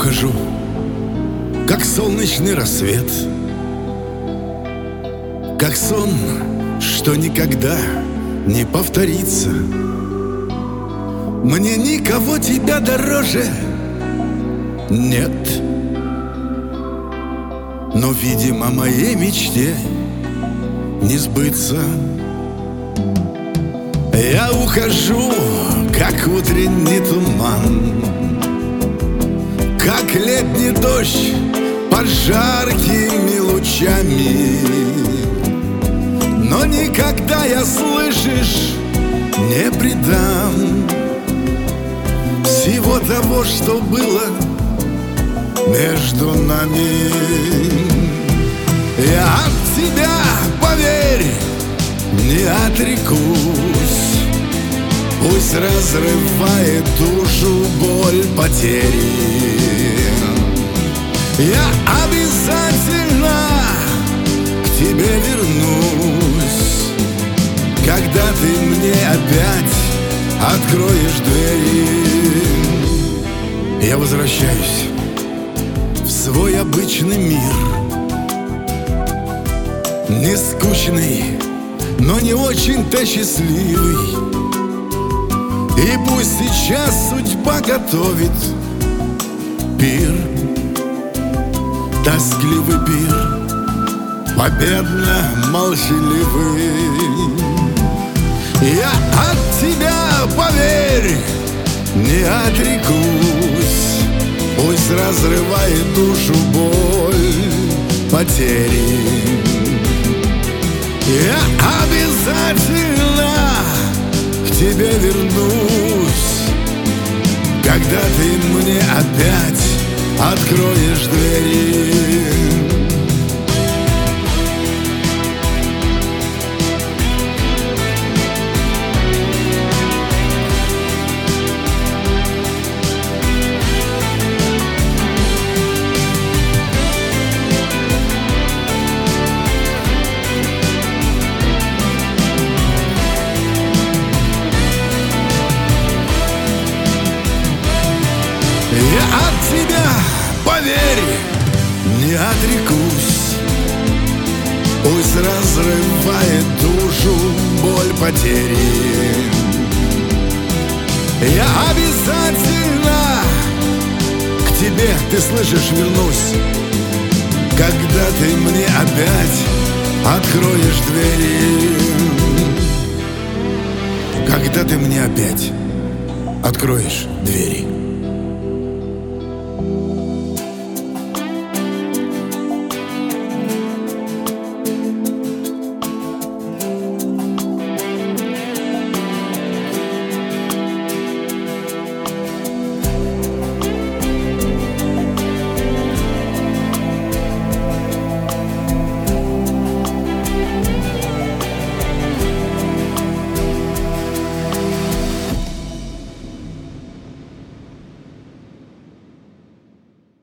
ухожу, как солнечный рассвет, как сон, что никогда не повторится. Мне никого тебя дороже нет, но, видимо, моей мечте не сбыться. Я ухожу, как утренний туман, как летний дождь под жаркими лучами. Но никогда я, слышишь, не предам всего того, что было между нами. Я от тебя, поверь, не отрекусь. Пусть разрывает душу боль потери. Я обязательно к тебе вернусь, когда ты мне опять откроешь двери. Я возвращаюсь в свой обычный мир, не скучный, но не очень-то счастливый. И пусть сейчас судьба готовит пир, тоскливый пир, победно-молчаливый. Я от тебя, поверь, не отрекусь. Пусть разрывает душу боль потери. Я обязательно к тебе вернусь, когда ты мне опять откроешь двери. Я от тебя, поверь, не отрекусь. Пусть разрывает душу боль потери. Я обязательно к тебе, ты слышишь, вернусь, когда ты мне опять откроешь двери. Когда ты мне опять откроешь двери.